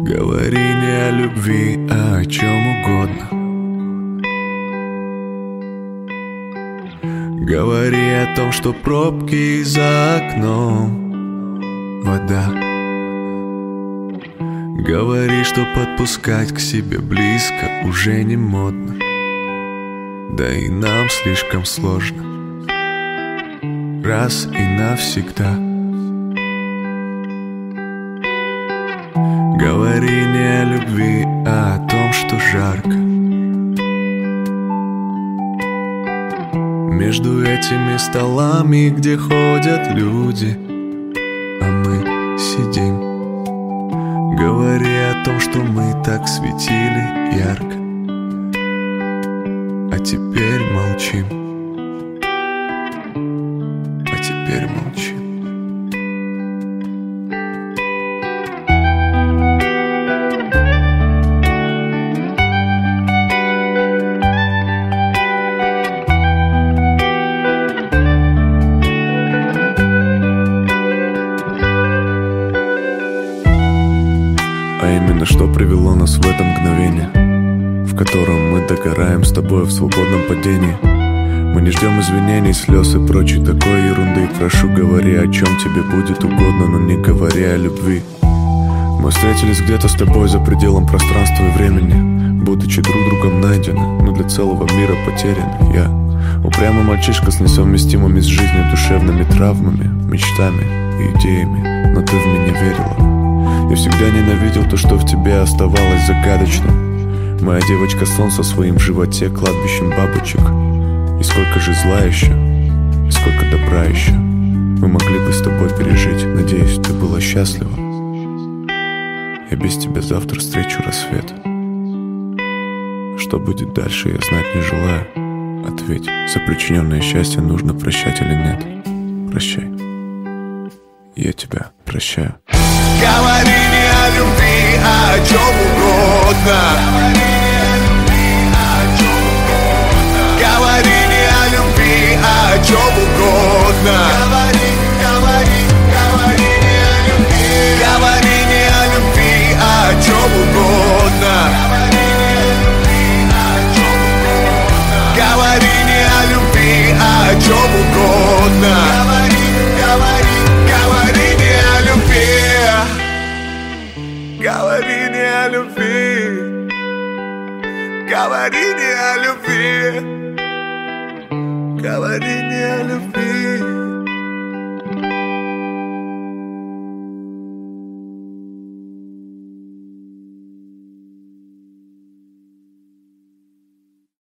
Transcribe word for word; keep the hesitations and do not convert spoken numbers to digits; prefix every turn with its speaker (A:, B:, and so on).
A: Говори не о любви, а о чем угодно. Говори о том, что пробки за окном, вода. Говори, что подпускать к себе близко уже не модно. Да и нам слишком сложно раз и навсегда. Говори не о любви, а о том, что жарко. Между этими столами, где ходят люди, а мы сидим. Говори о том, что мы так светили ярко, а теперь молчим. А теперь молчим. А именно что привело нас в это мгновение, в котором мы догораем с тобой в свободном падении. Мы не ждем извинений, слез и прочей такой ерунды. Прошу, говори, о чем тебе будет угодно, но не говори о любви. Мы встретились где-то с тобой за пределом пространства и времени, будучи друг другом найдены, но для целого мира потеряны. Я упрямый мальчишка с несовместимыми с жизнью душевными травмами, мечтами и идеями, но ты в меня верила. Я всегда ненавидел то, что в тебе оставалось загадочным. Моя девочка-сон со своим в животе кладбищем бабочек. И сколько же зла еще, и сколько добра еще мы могли бы с тобой пережить. Надеюсь, ты была счастлива. Я без тебя завтра встречу рассвет. Что будет дальше, я знать не желаю. Ответь, за причиненное счастье нужно прощать или нет? Прощай. Я тебя прощаю.
B: Говори не о любви, а о чем угодно. Говори не о любви, а о чем угодно. Говори, говори, говори не о любви. Говори не о любви, а о чем угодно. Говори не о любви, а о чем угодно. Говори, говори, говори не о любви. Говори не о любви. Говори не о любви. Говори не о любви.